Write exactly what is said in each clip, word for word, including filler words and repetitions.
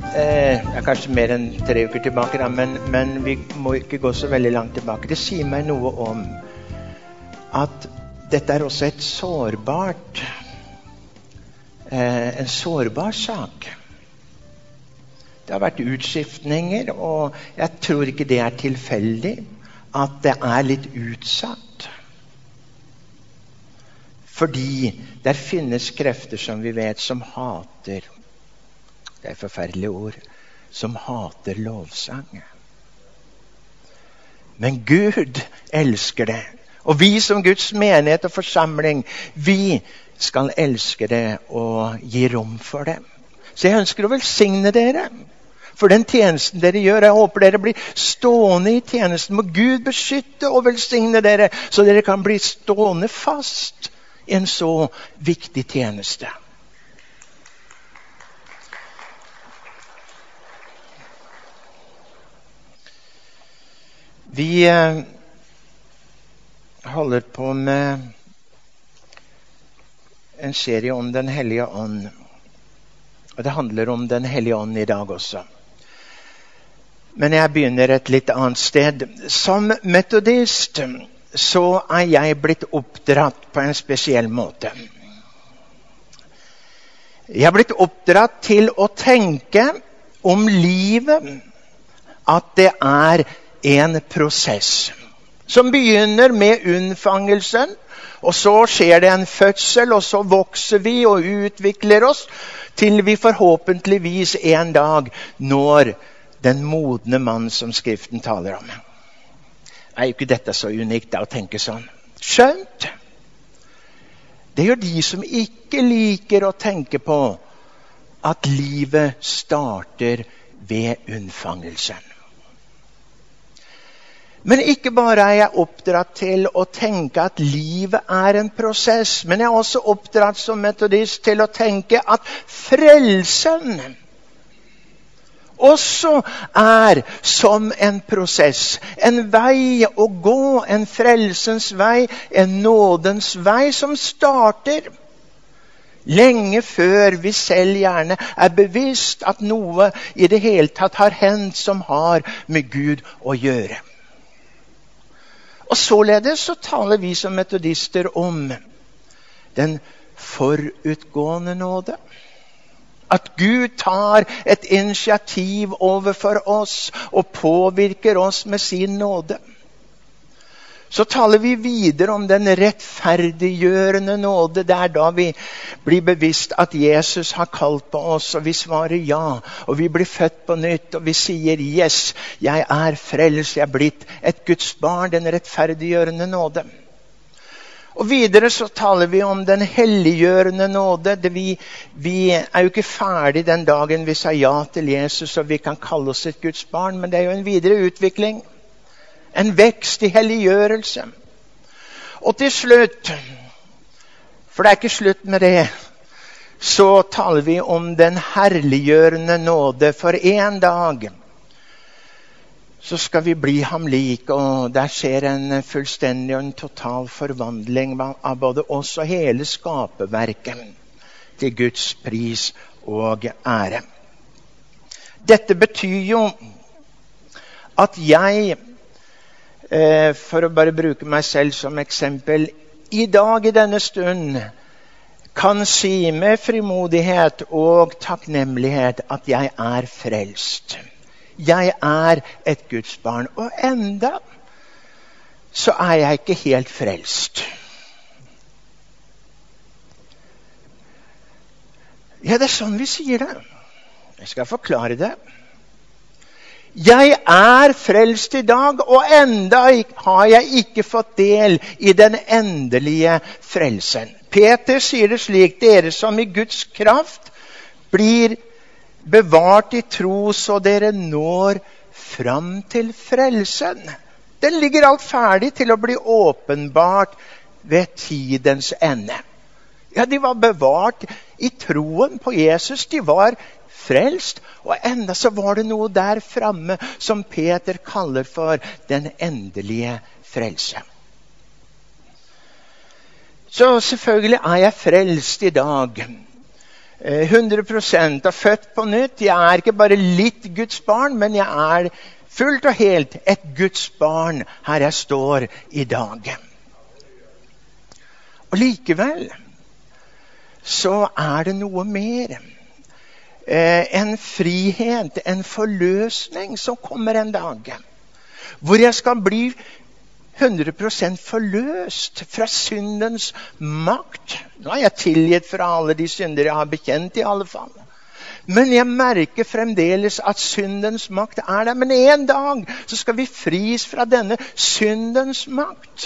eh, det er kanskje mer enn tre uker tilbake, da, men, men vi må ikke gå så veldig langt tilbake. Det sier meg noe om at dette er også et sårbart, eh, en sårbar sak. Det har vært utskiftninger, og jeg tror ikke det er tilfeldig at det er litt utsatt. Fordi der finnes krefter som vi vet som hater, det er et forferdelig ord, som hater lovsang. Men Gud elsker det. Og vi som Guds menighet og forsamling, vi skal elske det og gi rom for det. Så jeg ønsker å velsigne dere for den tjenesten dere gjør. Jeg håper dere blir stående i tjenesten. Må Gud beskytte og velsigne dere, så dere kan bli stående fast i en så viktig tjeneste. Vi eh, holder på med en serie om Den Hellige Ånd. Og det handler om Den Hellige Ånd i dag også. Men jeg begynner et litt annet sted. Som metodist så er jeg blitt oppdratt på en spesiell måte. Jeg er blitt oppdratt til å tenke om livet at det er en prosess som begynner med unnfangelsen, og så skjer det en fødsel, og så vokser vi og utvikler oss til vi forhåpentligvis en dag når den modne mann som Skriften taler om. Er jo ikke dette så unikt da, å tenke sånn? Skjønt? Det gjør de som ikke liker å tenke på at livet starter ved unnfangelsen. Men ikke bare er jeg oppdratt til å tenke at livet er en prosess, men jeg er også oppdratt som metodist til å tenke at frelsen også er som en prosess. En vei å gå, en frelsens vei, en nådens vei som starter lenge før vi selv gjerne er bevisst at noe i det hele tatt har hendt som har med Gud å gjøre. Og således så taler vi som metodister om den forutgående nåde. At Gud tar et initiativ overfor oss og påvirker oss med sin nåde. Så taler vi videre om den rettferdiggjørende nåde. Det er da vi blir bevisst at Jesus har kalt på oss, og vi svarer ja. Og vi blir født på nytt, og vi sier yes, jeg er frelst, jeg er blitt et Guds barn, den rettferdiggjørende nåde. Og videre så taler vi om den helliggjørende nåde. Det vi, vi er jo ikke ferdig den dagen vi sa ja til Jesus, og vi kan kalle oss et Guds barn, men det er jo en videre utvikling. En vekst i helliggjørelse. Og til slutt, for det er ikke slutt med det, så taler vi om den herliggjørende nåde. For en dag så skal vi bli ham lik, og der skjer en fullstendig og en total forvandling av både oss og hele skaperverket til Guds pris og ære. Dette betyr jo at jeg, for å bare bruke meg selv som eksempel, i dag i denne stund kan si med frimodighet og takknemlighet at jeg er frelst. Jeg er et Guds barn, og enda så er jeg ikke helt frelst. Ja, det er sånn vi sier det. Jeg skal forklare det. Jeg er frelst i dag, og enda har jeg ikke fått del i den endelige frelsen. Peter sier det slik: dere som i Guds kraft blir bevart i tro, så dere når fram til frelsen. Den ligger alt ferdig til å bli åpenbart ved tidens ende. Ja, de var bevart i troen på Jesus, de var frelst, og enda så var det noe der framme som Peter kaller for den endelige frelse. Så selvfølgelig er jeg frelst i dag. hundre prosent og født på nytt. Jeg er ikke bare litt Guds barn, men jeg er fullt og helt et Guds barn her jeg står i dag. Og likevel så er det noe mer. Eh, en frihet, en forløsning som kommer en dag. Hvor jeg skal bli hundre prosent forløst fra syndens makt. Nå er jeg tilgitt fra alle de synder jeg har bekjent i alle fall. Men jeg merker fremdeles at syndens makt er der. Men en dag så skal vi fris fra denne syndens makt.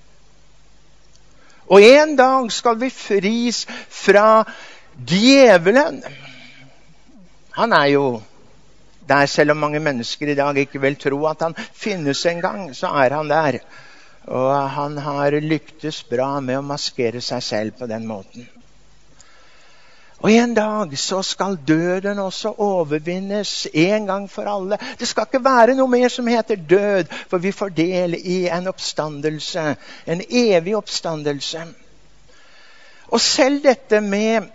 Og en dag skal vi fris fra djevelen. Han er jo der, selv om mange mennesker i dag ikke vil tro at han finnes en gang, så er han der. Og han har lyktes bra med å maskere seg selv på den måten. Og en dag så skal døden også overvinnes en gang for alle. Det skal ikke være noe mer som heter død, for vi får del i en oppstandelse, en evig oppstandelse. Og selv dette med,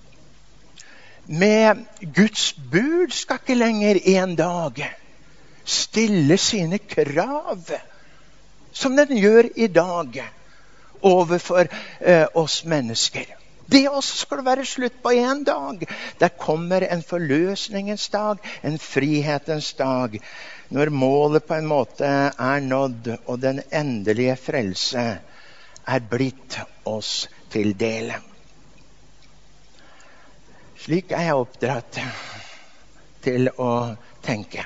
med Guds bud skal ikke lenger en dag stille sine krav, som den gjør i dag, overfor eh, oss mennesker. Det også skal det være slutt på en dag. Der kommer en forløsningens dag, en frihetens dag, når målet på en måte er nådd, og den endelige frelse er blitt oss til del. Slik er jeg oppdratt til å tenke.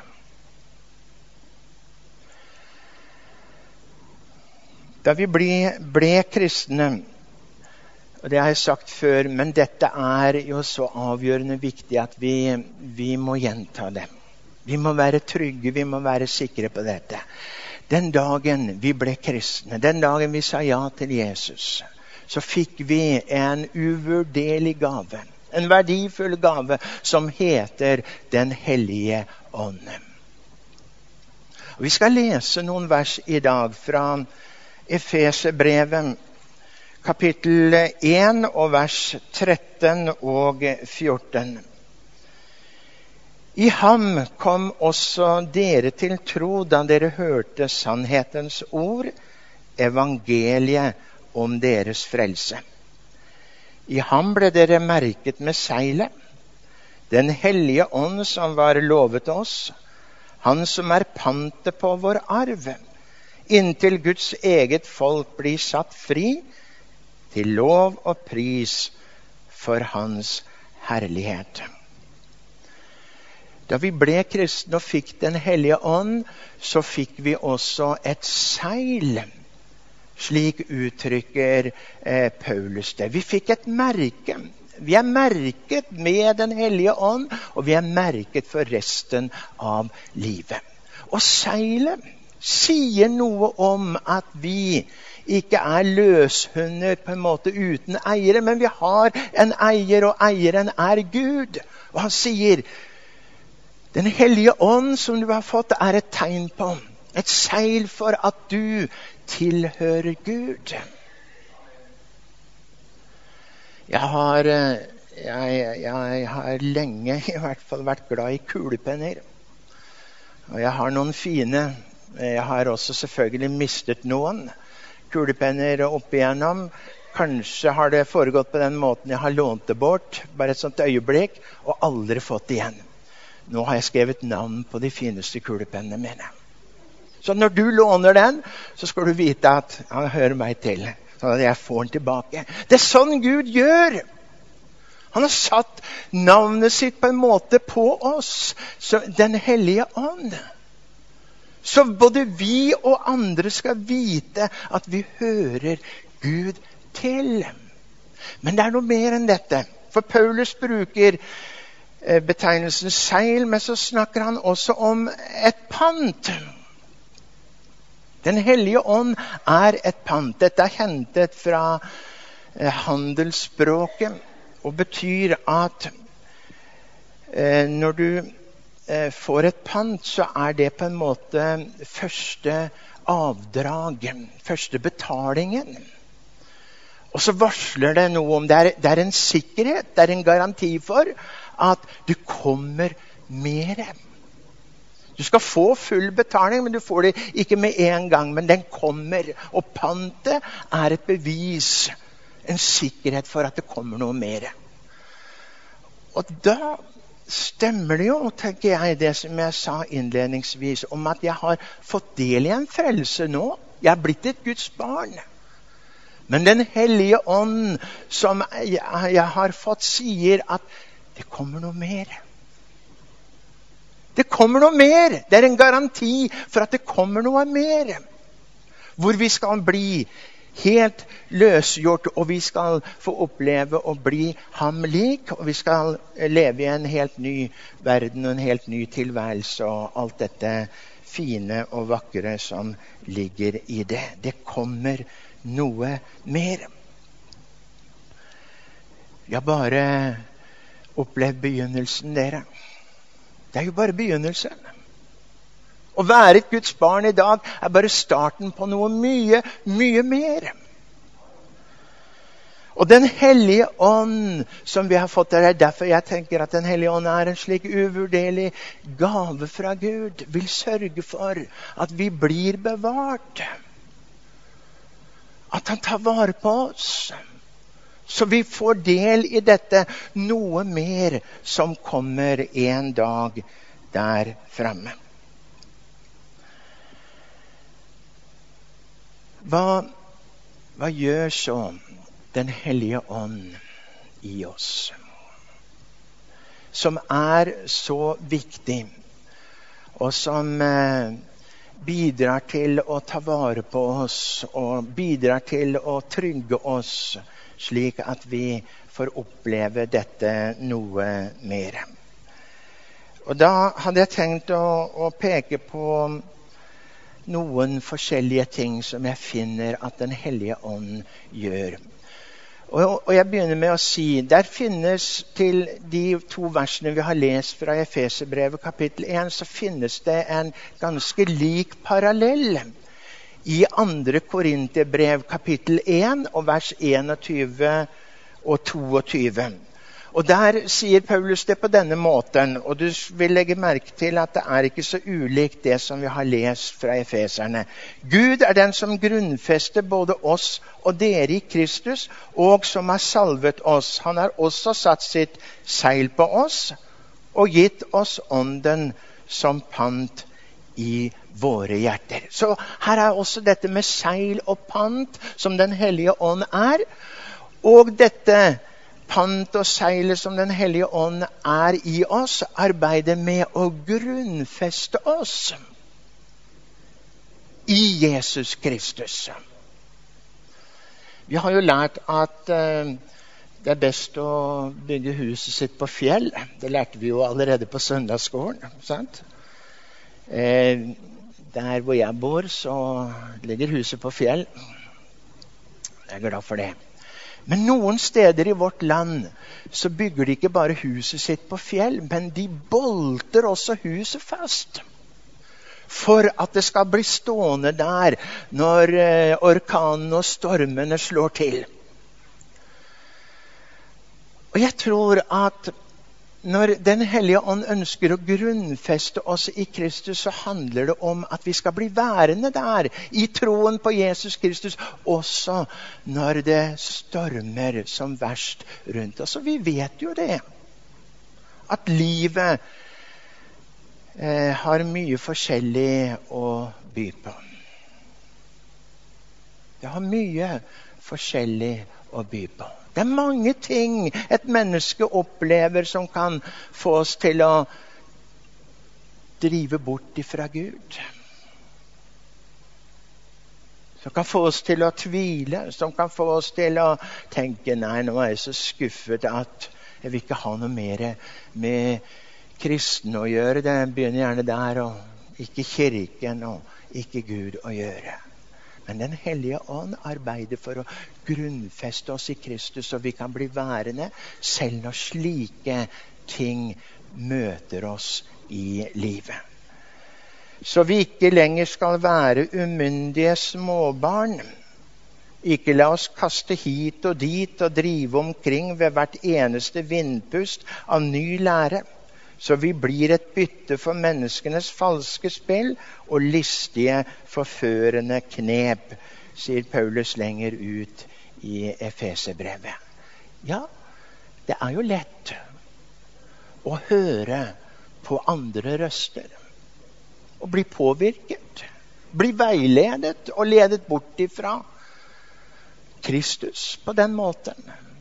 Da vi ble, ble kristne, og det har jeg sagt før, men dette er jo så avgjørende viktig at vi, vi må gjenta det. Vi må være trygge, vi må være sikre på dette. Den dagen vi ble kristne, den dagen vi sa ja til Jesus, så fikk vi en uvurderlig gave. En verdifull gave som heter Den hellige ånd. Og vi skal lese noen vers i dag fra Efeserbrevet, kapittel én og vers tretten og fjorten. I ham kom også dere til tro da dere hørte sannhetens ord, evangeliet om deres frelse. I ham ble dere merket med seilet, den hellige ånd som var lovet oss, han som er pantet på vår arv, inntil Guds eget folk blir satt fri, til lov og pris for hans herlighet. Da vi ble kristne og fikk den hellige ånd, så fikk vi også et seil. Slik uttrykker eh, Paulus det. Vi fikk et merke. Vi er merket med den hellige ånd, og vi er merket for resten av livet. Og seilet sier noe om at vi ikke er løshunder på en måte uten eiere, men vi har en eier, og eieren er Gud. Og han sier, den hellige ånd som du har fått er et tegn på, et seil for at du tilhører Gud. Jeg har, jeg, jeg har lenge i hvert fall vært glad i kulepenner. Og jeg har noen fine, jeg har også selvfølgelig mistet noen kulepenner opp igjennom. Kanskje har det foregått på den måten jeg har lånt det bort, bare et sånt øyeblikk, og aldri fått det igjen. Nå har jeg skrevet navn på de fineste kulepennene mine. Så når du låner den, så skal du vite at han hører meg til, sånn at jeg får den tilbake. Det er sånn Gud gjør. Han har satt navnet sitt på en måte på oss, så den hellige ånd. Så både vi og andre skal vite at vi hører Gud til. Men det er noe mer enn dette. For Paulus bruker betegnelsen seil, men så snakker han også om et pant. Den hellige ånd er et pant. Dette er hentet fra handelsspråket og betyr at når du får et pant, så er det på en måte første avdrag, første betalingen. Og så varsler det noe om, det er, det er en sikkerhet, det er en garanti for at det kommer mer. Du skal få full betaling, men du får det ikke med en gang, men den kommer. Og pantet er et bevis, en sikkerhet for at det kommer noe mer. Og da stemmer det jo, tenker jeg, det som jeg sa innledningsvis, om at jeg har fått del i en frelse nå. Jeg er blitt et Guds barn. Men den hellige ånd som jeg, jeg har fått sier at det kommer noe mer. Det kommer noe mer. Det er en garanti for at det kommer noe mer. Hvor vi skal bli helt løsgjort, og vi skal få oppleve å bli ham lik, og vi skal leve i en helt ny verden og en helt ny tilværelse, og alt dette fine og vakre som ligger i det. Det kommer noe mer. Jeg har bare opplevd begynnelsen, dere. Det er jo bare begynnelsen. Å være et Guds barn i dag er bare starten på noe mye, mye mer. Og den hellige ånd som vi har fått, det er derfor jeg tenker at den hellige ånd er en slik uvurderlig gave fra Gud, vil sørge for at vi blir bevart. At han tar vare på oss. Så vi får del i dette noe mer som kommer en dag der fremme. Hva, hva gjør så den hellige ånd i oss? Som er så viktig, og som eh, bidrar til å ta vare på oss, og bidrar til å trygge oss, slik at vi får oppleve dette noe mer. Og da hadde jeg tenkt å, å peke på noen forskjellige ting som jeg finner at den hellige ånd gjør. Og, og jeg begynner med å si, der finnes til de to versene vi har lest fra Efeserbrevet kapittel en, så finnes det en ganske lik parallell i andre Korinterbrev kapittel en og vers enogtyve og toogtyve. Og der sier Paulus det på denne måten, og du vil legge merke til at det er ikke så ulikt det som vi har lest fra Efeserne. Gud er den som grunnfester både oss og dere i Kristus, og som har salvet oss. Han har også satt sitt seil på oss og gitt oss ånden som pant i våre hjerter. Så her er også dette med seil og pant, som den hellige ånd er. Og dette pant og seilet som den hellige ånd er i oss, arbeider med å grunnfeste oss i Jesus Kristus. Vi har jo lært at uh, det er best å bygge huset sitt på fjell. Det lærte vi jo allerede på søndagsskolen, sant? Eh, der hvor jeg bor, så ligger huset på fjell. Jeg er glad for det. Men noen steder i vårt land så bygger de ikke bare huset sitt på fjell, men de bolter også huset fast. For at det skal bli stående der når eh, orkanene og stormene slår til. Og jeg tror at når den hellige ånd ønsker å grunnfeste oss i Kristus, så handler det om at vi skal bli værende der i troen på Jesus Kristus, også når det stormer som verst rundt oss. Og vi vet jo det, at livet eh, har mye forskjellig å by på. Det har mye forskjellig å by på. Det er mange ting et menneske opplever som kan få oss til å drive bort ifra Gud. Som kan få oss til å tvile, som kan få oss til å tenke, nei, nå er jeg så skuffet at jeg vil ikke ha noe mer med kristne å gjøre. Det begynner gjerne der, og ikke kirken og ikke Gud å gjøre. Men den hellige ånd arbeider for å grunnfeste oss i Kristus, så vi kan bli værende selv når slike ting møter oss i livet. Så vi ikke lenger skal være umyndige småbarn Ikke la oss kaste hit og dit og drive omkring ved hvert eneste vindpust av ny lære, så vi blir et bytte for menneskenes falske spill og listige, forførende knep, sier Paulus lenger ut i Efeserbrevet. Ja, det er jo lett å høre på andre røster og bli påvirket, bli veiledet og ledet bort ifra Kristus på den måten.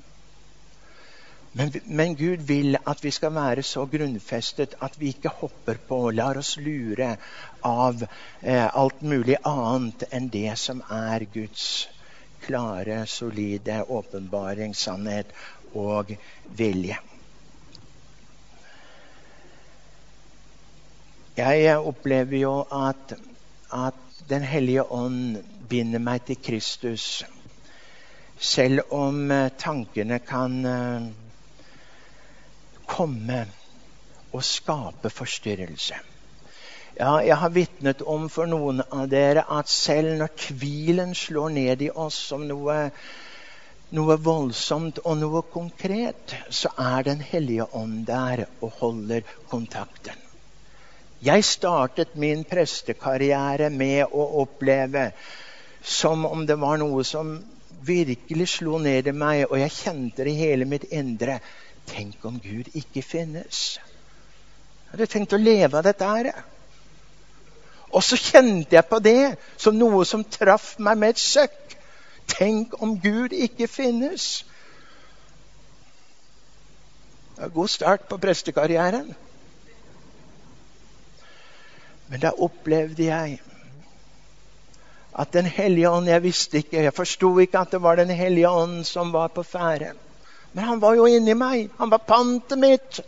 Men, men Gud vil at vi skal være så grunnfestet at vi ikke hopper på og lar oss lure av eh, alt mulig annet enn det som er Guds klare, solide åpenbaring, sannhet og vilje. Jeg opplever jo at, at Den hellige ånd binder meg til Kristus, selv om tankene kan komme og skape forstyrrelse. Ja, jeg har vitnet om for noen av dere at selv når tvilen slår ned i oss som noe, noe voldsomt og noe konkret, så er Den hellige ånd der og holder kontakten. Jeg startet min prestekarriere med å oppleve som om det var noe som virkelig slo ned i meg, og jeg kjente det i hele mitt indre. Tenk om Gud ikke finnes. Jeg hadde tenkt å leve av dette her. Og så kjente jeg på det som noe som traff meg med et søkk. Tenk om Gud ikke finnes. Det var god start på prestekarrieren. Men da opplevde jeg at Den hellige ånd, jeg visste ikke, jeg forstod ikke at det var Den hellige ånd som var på ferde. Men han var jo inni meg, han var pantet mitt.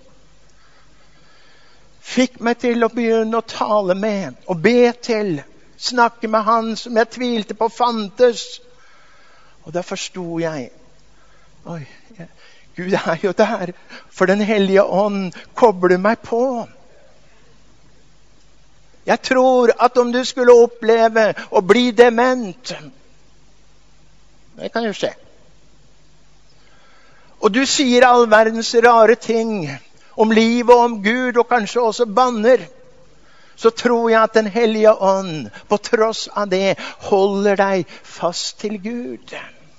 Fikk meg til å begynne å tale med, og be til, snakke med han som jeg tvilte på fantes. Og da forstod jeg, oi, Gud er jo der, for Den hellige ånd kobler meg på. Jeg tror at om du skulle oppleve å bli dement, det kan jo skje, og du sier all verdens rare ting om livet og om Gud, og kanskje også banner, så tror jeg at Den hellige ånd, på tross av det, holder deg fast til Gud.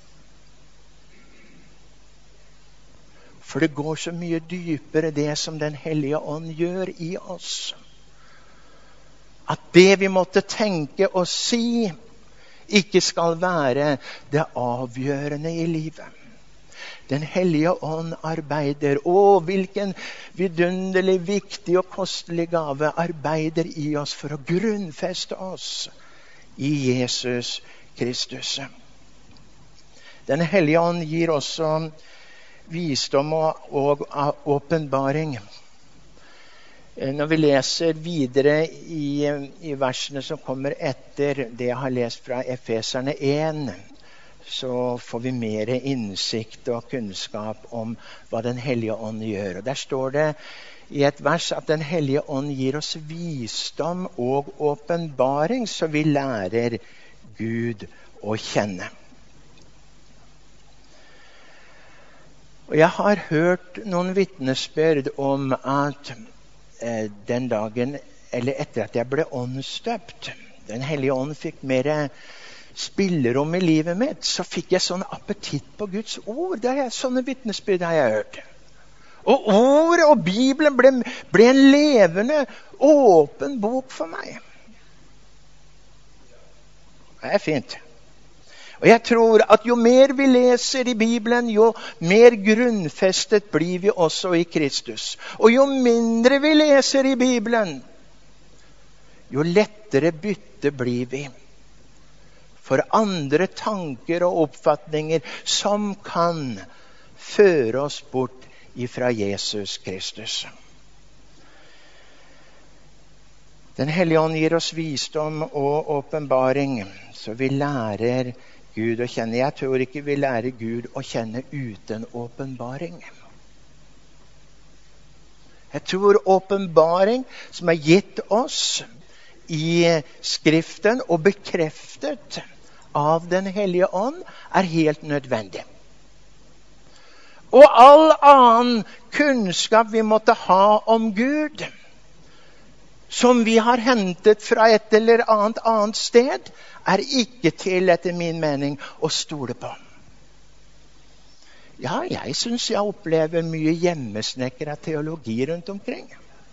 For det går så mye dypere det som Den hellige ånd gjør i oss. At det vi måtte tenke og si, ikke skal være det avgjørende i livet. Den hellige ånd arbeider, å, hvilken vidunderlig, viktig og kostelig gave arbeider i oss for å grunnfeste oss i Jesus Kristus. Den hellige ånd gir også visdom og åpenbaring. Når vi leser videre i, i versene som kommer etter det jeg har lest fra Efeserne én, så får vi mer innsikt og kunnskap om hva Den hellige ånd gjør. Og der står det i et vers at Den hellige ånd gir oss visdom og åpenbaring, så vi lærer Gud å kjenne. Og jeg har hørt noen vitnesbyrd om at den dagen, eller etter at jeg ble åndsdøpt, Den hellige ånd fikk mer spillerom i livet mitt, så fikk jeg sånn appetitt på Guds ord. Det er sånne vitnesbyrd har jeg hørt. Og ordet og Bibelen ble, ble en levende, åpen bok for meg. Det er fint. Og jeg tror at jo mer vi leser i Bibelen, jo mer grunnfestet blir vi også i Kristus. Og jo mindre vi leser i Bibelen, jo lettere bytte blir vi for andre tanker og oppfatninger som kan føre oss bort ifra Jesus Kristus. Den hellige ånd gir oss visdom og åpenbaring, så vi lærer Gud å kjenne. Jeg tror ikke vi lærer Gud å kjenne uten åpenbaring. Jeg tror åpenbaring som er gitt oss i Skriften og bekreftet av den hellige ånd er helt nødvendig. Og all annen kunnskap vi måtte ha om Gud, som vi har hentet fra et eller annet annet sted, er ikke til, etter min mening, å stole på. Ja, jeg synes jeg opplever mye hjemmesnekret teologi rundt omkring.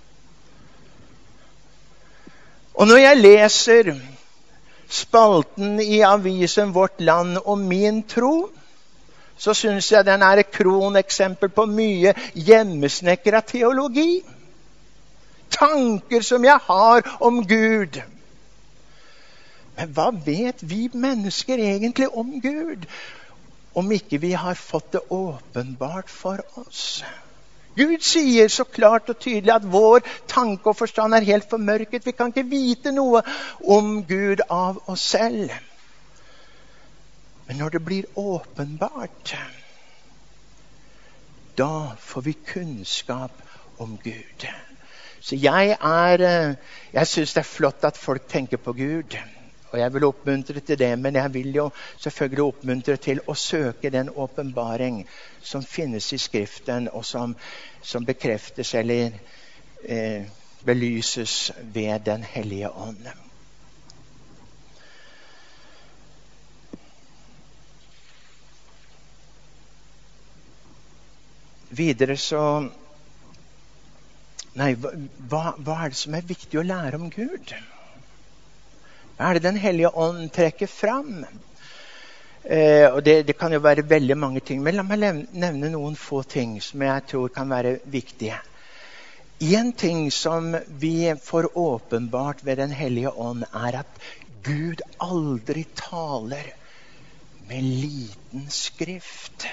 Og når jeg leser spalten i avisen Vårt Land om min tro, så synes jeg den er et kroneksempel på mye hjemmesnekret teologi. Tanker som jeg har om Gud. Men hva vet vi mennesker egentlig om Gud, om ikke vi har fått det åpenbart for oss? Gud sier så klart og tydelig at vår tanke og forstand er helt formørket. Vi kan ikke vite noe om Gud av oss selv. Men når det blir åpenbart, da får vi kunnskap om Gud. Så jeg er, jeg synes det er flott at folk tenker på Gud. Og jeg vil oppmuntre til det, men jeg vil jo selvfølgelig oppmuntre til å søke den åpenbaring som finnes i Skriften, og som, som bekreftes eller eh, belyses ved den hellige ånd. Videre så Nei, hva, hva er det som er viktig å lære om Gud? Hva er det den hellige ånd trekker fram? Eh, og det, det kan jo være veldig mange ting, men la meg nevne noen få ting som jeg tror kan være viktige. En ting som vi får åpenbart ved den hellige ånd er at Gud aldri taler med liten skrift.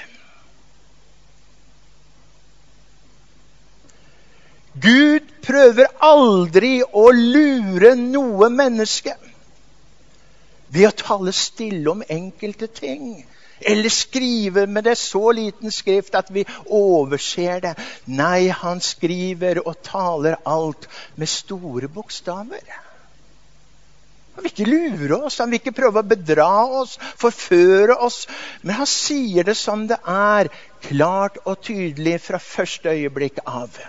Gud prøver aldri å lure noe menneske ved å tale stille om enkelte ting, eller skrive med det så liten skrift at vi overser det. Nei, han skriver og taler alt med store bokstaver. Han vil ikke lure oss, han vil ikke prøve å bedra oss, forføre oss, men han sier det som det er, klart og tydelig fra første øyeblikk av.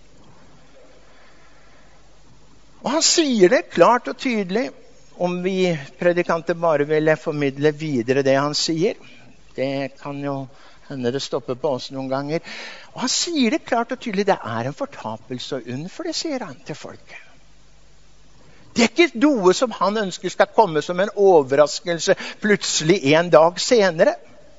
Og han sier det klart og tydelig. Om vi predikanter bare ville formidle videre det han sier, det kan jo hende det stopper på oss noen ganger. Og han sier det klart og tydelig, det er en fortapelse og unn for det, sier han til folket. Det er ikke noe som han ønsker skal komme som en overraskelse plutselig en dag senere.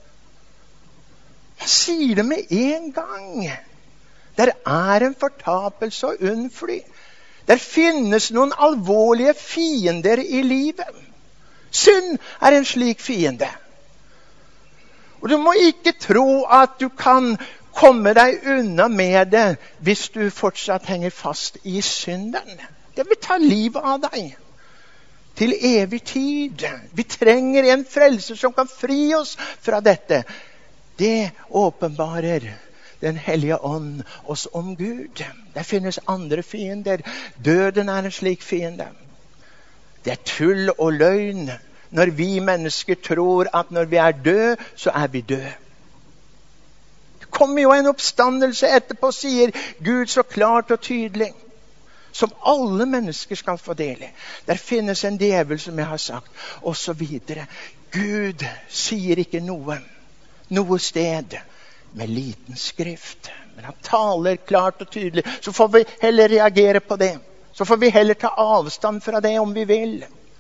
Han sier det med en gang. Det er en fortapelse og unn for det. Det finnes noen alvorlige fiender i livet. Synd er en slik fiende. Og du må ikke tro at du kan komme deg unna med det hvis du fortsatt henger fast i synden. Det vil ta livet av deg til evig tid. Vi trenger en frelser som kan fri oss fra dette. Det åpenbarer den hellige ånd oss om Gud. Det finnes andre fiender. Døden er en slik fiende. Det er tull og løgn når vi mennesker tror at når vi er døde, så er vi døde. Det kommer jo en oppstandelse etterpå, sier Gud så klart og tydelig, som alle mennesker skal få dele. Der finnes en djevel, som jeg har sagt, og så videre. Gud sier ikke noe, noe sted, med liten skrift. Men han taler klart og tydelig. Så får vi heller reagere på det. Så får vi heller ta avstand fra det om vi vil.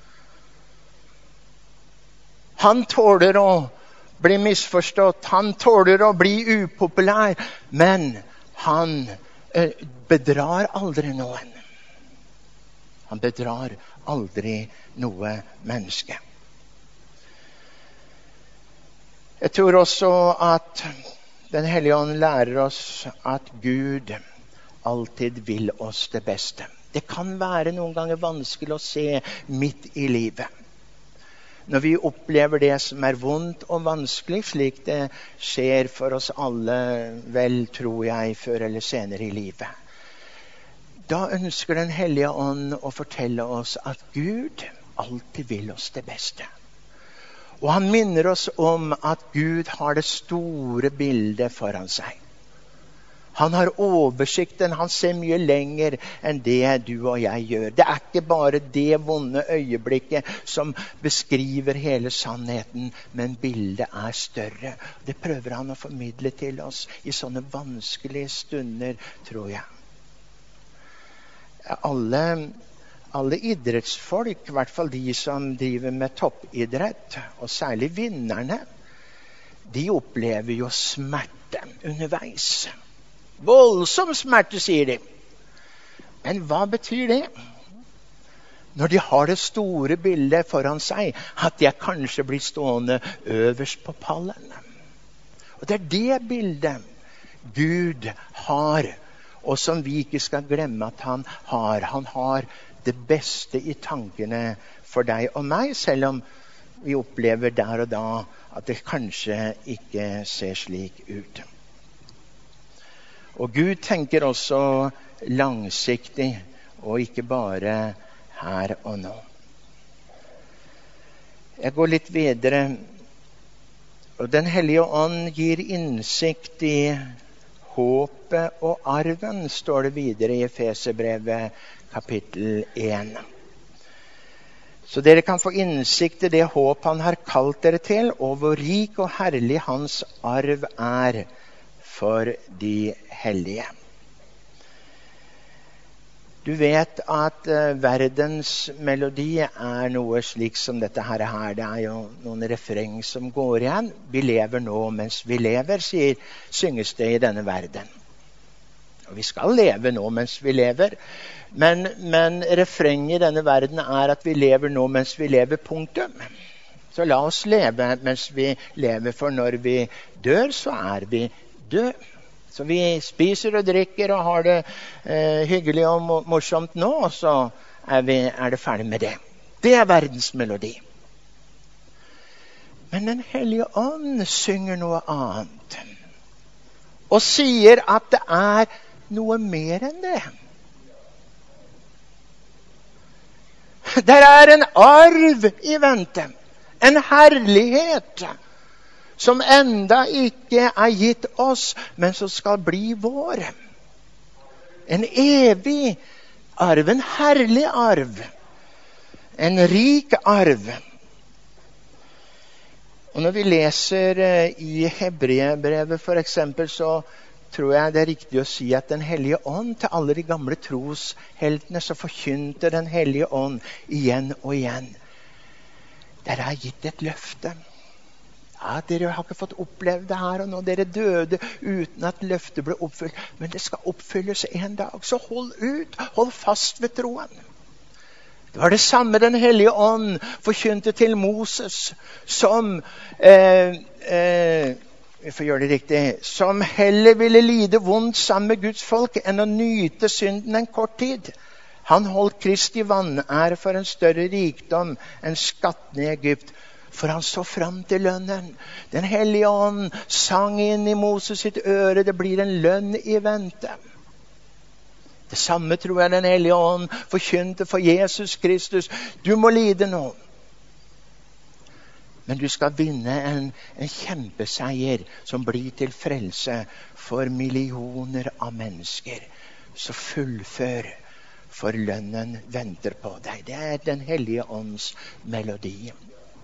Han tåler å bli misforstått. Han tåler å bli upopulær. Men han eh, bedrar aldri noen. Han bedrar aldri noe menneske. Jeg tror også at Den hellige ånd lærer oss at Gud alltid vil oss det beste. Det kan være noen ganger vanskelig å se midt i livet. Når vi opplever det som er vondt og vanskelig, slik det skjer for oss alle, vel tror jeg, før eller senere i livet. Da ønsker den hellige ånd å fortelle oss at Gud alltid vil oss det beste. Og han minner oss om at Gud har det store bildet foran seg. Han har oversikten, han ser mye lenger enn det du og jeg gjør. Det er ikke bare det vonde øyeblikket som beskriver hele sannheten, men bildet er større. Det prøver han å formidle til oss i sånne vanskelige stunder, tror jeg. Alle, alle idrettsfolk, i hvert fall de som driver med toppidrett, og særlig vinnerne, de opplever jo smerte underveis. Voldsom smerte, sier de. Men hva betyr det? Når de har det store bildet foran seg, at de kanskje blir stående øverst på pallen. Og det er det bildet Gud har, og som vi ikke skal glemme at han har. Han har det beste i tankene for deg og meg, selv om vi opplever der og da at det kanskje ikke ser slik ut. Og Gud tenker også langsiktig, og ikke bare her og nå. Jeg går litt videre. Og Den hellige ånd gir innsikt i håpet og arven, står det videre i Efeserbrevet kapittel én. Så dere kan få innsikt i det håp han har kalt dere til, og hvor rik og herlig hans arv er for de hellige. Du vet at uh, verdens melodi er noe slik som dette her. Det er jo noen refreng som går igjen. Vi lever nå mens vi lever, sier, synges det i denne verden. Og vi skal leve nå mens vi lever. Men, men refrenget i denne verden er at vi lever nå mens vi lever, punktum. Så la oss leve mens vi lever, for når vi dør, så er vi død. Så vi spiser og drikker og har det eh, hyggelig og morsomt nå, og så er, vi, er det ferdig med det. Det er verdens melodi. Men Den hellige ånd synger noe annet. Og sier at det er noe mer enn det. Der er en arv i vente. En herlighet som enda ikke er gitt oss, men som skal bli vår. En evig arv, en herlig arv. En rik arv. Og når vi leser i Hebreerbrevet for eksempel, så tror jeg det er riktig å si at Den hellige ånd, til alle de gamle trosheltene, så forkynte Den hellige ånd igjen og igjen. Dere har gitt et løfte. Ja, dere har ikke fått oppleve det her og nå. Dere døde uten at løftet ble oppfylt. Men det skal oppfylles en dag. Så hold ut. Hold fast ved troen. Det var det samme Den hellige ånd forkynte til Moses, som eh, eh, vi får gjøre det riktig, som heller ville lide vondt sammen med Guds folk enn å nyte synden en kort tid. Han holdt Kristi vanære for en større rikdom enn skattene i Egypt. For han så frem til lønnen. Den hellige ånd sang inn i Moses sitt øre. Det blir en lønn i vente. Det samme tror jeg Den hellige ånd forkynte for Jesus Kristus. Du må lide nå. Men du skal vinne en, en kjempeseier som blir til frelse for millioner av mennesker. Så fullfør, for lønnen venter på deg. Det er Den hellige ånds melodi.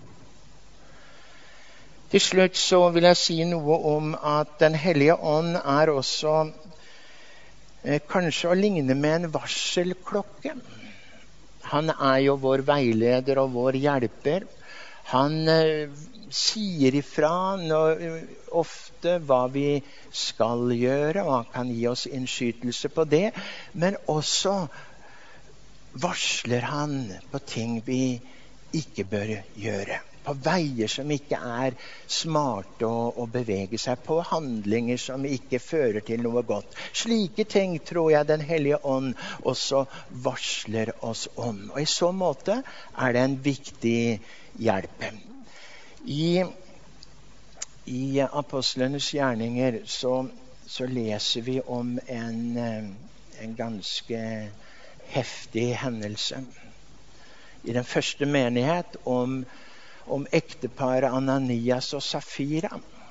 Til slutt så vil jeg si noe om at Den hellige ånd er også eh, kanskje å ligne med en varselklokke. Han er jo vår veileder og vår hjelper. Han eh, sier ifra når, ofte hva vi skal gjøre, og han kan gi oss innskytelse på det. Men også varsler han på ting vi ikke bør gjøre. På veier som ikke er smarte å, å bevege seg på, handlinger som ikke fører til noe godt. Slike ting tror jeg Den hellige ånd også varsler oss om. Og i så måte er det en viktig hjelp. I, i Apostlenes gjerninger så, så leser vi om en, en ganske heftig hendelse. I den første menighet om om ekteparet Ananias og Safira,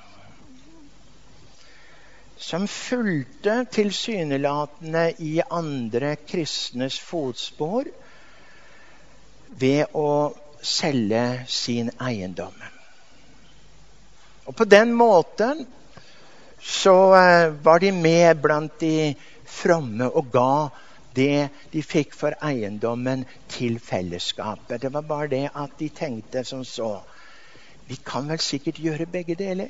som fulgte tilsynelatende i andre kristnes fotspor ved å selge sin eiendom. Og på den måten så var de med blant de fromme og ga det de fikk for eiendommen til fellesskapet. Det var bare det at de tenkte som så: vi kan vel sikkert gjøre begge deler.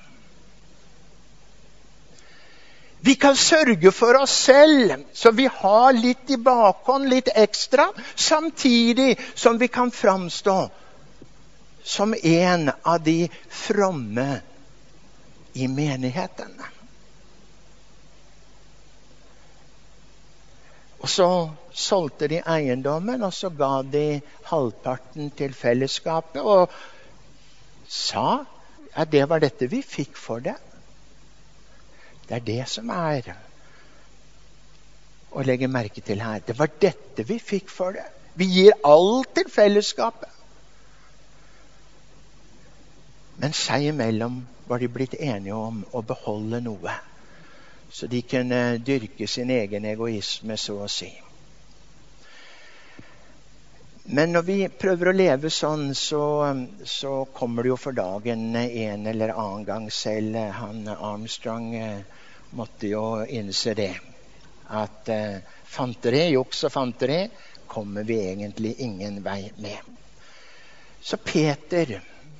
Vi kan sørge for oss selv, så vi har litt i bakhånd, litt ekstra, samtidig som vi kan framstå som en av de fromme i menigheten. Og så solgte de eiendommen, og så ga de halvparten til fellesskapet, og sa at det var dette vi fikk for det. Det er det som er å legge merke til her. Det var dette vi fikk for det. Vi gir alt til fellesskapet. Men seg imellom var de blitt enige om å beholde noe, så de kunne dyrke sin egen egoisme, så å si. Men når vi prøver å leve sånn, så, så kommer det jo for dagen en eller annen gang selv. Han Armstrong måtte jo innse det, at uh, fanteri, juks og fanteri kommer vi egentlig ingen vei med. Så Peter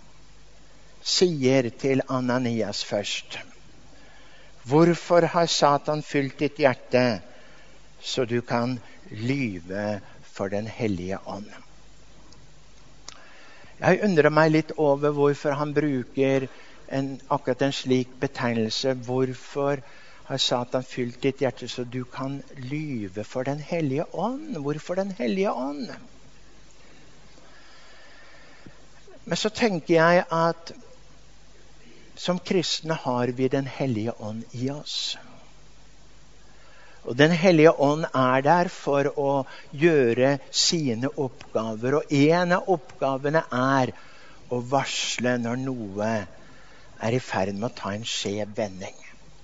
sier til Ananias først: hvorfor har Satan fylt ditt hjerte så du kan lyve for den hellige ånd? Jeg undrer meg litt over hvorfor han bruker en, akkurat en slik betegnelse. Hvorfor har Satan fylt ditt hjerte så du kan lyve for den hellige ånd? Hvorfor den hellige ånd? Men så tenker jeg at som kristne har vi den hellige ånd i oss. Og den hellige ånd er der for å gjøre sine oppgaver. Og en av oppgavene er å varsle når noe er i ferd med å ta en skjev vending.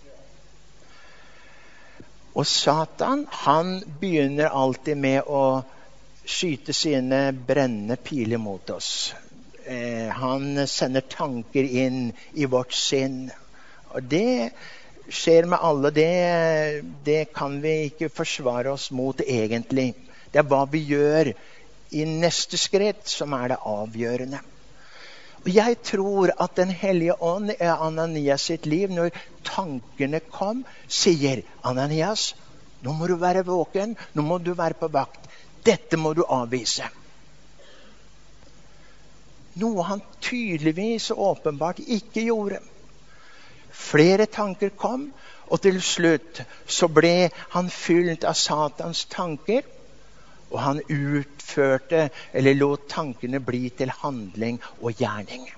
Og Satan, han begynner alltid med å skyte sine brennende piler mot oss. Eh, han sender tanker inn i vårt sinn. Og det skjer med alle. Det, det kan vi ikke forsvare oss mot egentlig. Det er hva vi gjør i neste skritt som er det avgjørende. Og jeg tror at den hellige ånd i Ananias sitt liv, når tankene kom, sier: Ananias, nå må du være våken, nå må du være på vakt. Dette må du avvise. Noe han tydeligvis og åpenbart ikke gjorde. Flere tanker kom, og til slutt så ble han fylt av Satans tanker, og han utførte, eller lot tankene bli til handling og gjerning.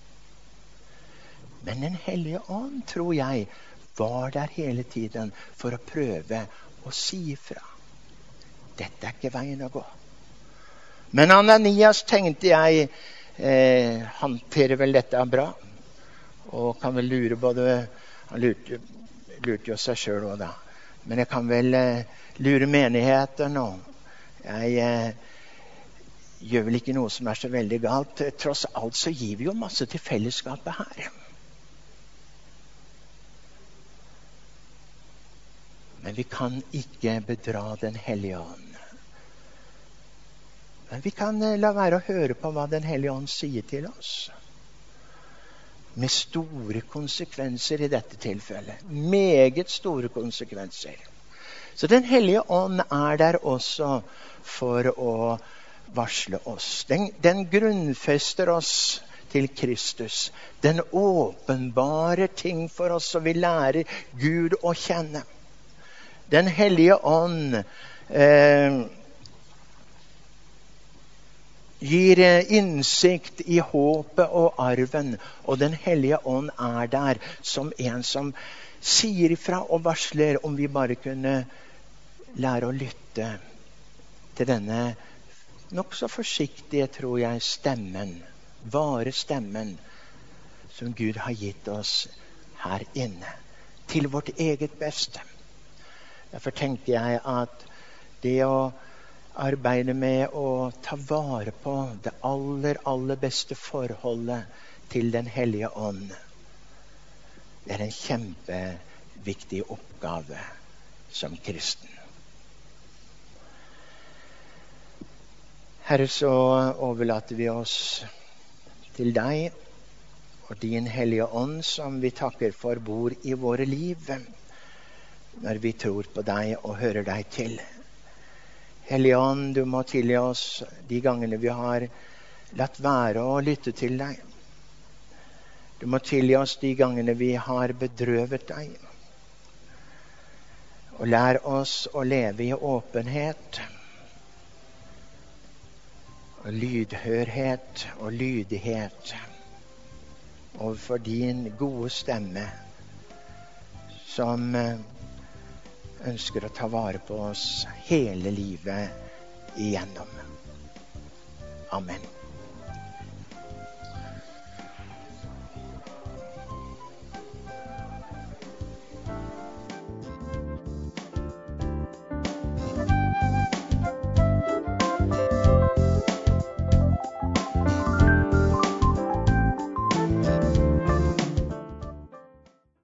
Men den hellige ånd, tror jeg, var der hele tiden for å prøve å si ifra. Dette er ikke veien å gå. Men Ananias, tenkte jeg, eh, håndterer vel dette bra, og kan vel lure både, han lurte, lurte jo seg selv også da, men jeg kan vel eh, lure menigheten, og jeg eh, gjør vel ikke noe som er så veldig galt. Tross alt så gir vi jo masse til fellesskapet her. Men vi kan ikke bedra den hellige ånd. Men vi kan la være å høre på hva den hellige ånd sier til oss. Med store konsekvenser i dette tilfellet. Meget store konsekvenser. Så den hellige ånd er der også for å varsle oss. Den, den grunnfester oss til Kristus. Den åpenbare ting for oss, så vi lærer Gud å kjenne. Den hellige ånd eh, gir innsikt i håpet og arven, og den hellige ånd er der som en som sier ifra og varsler, om vi bare kunne lære å lytte til denne nok så forsiktige, tror jeg, stemmen vare stemmen som Gud har gitt oss her inne, til vårt eget beste. Derfor tenkte jeg at det å arbeide med å ta vare på det aller, aller beste forholdet til den hellige ånd, det er en kjempeviktig oppgave som kristen. Herre, så overlater vi oss til deg og din hellige ånd, som vi takker for bor i våre liv når vi tror på deg og hører deg til. Hellige ånd, du må tilgi oss de gangene vi har latt være å lytte til deg. Du må tilgi oss de gangene vi har bedrøvet deg. Og lær oss å leve i åpenhet og lydhørhet og lydighet overfor din gode stemme, som ønsker å ta vare på oss hele livet igjennom. Amen.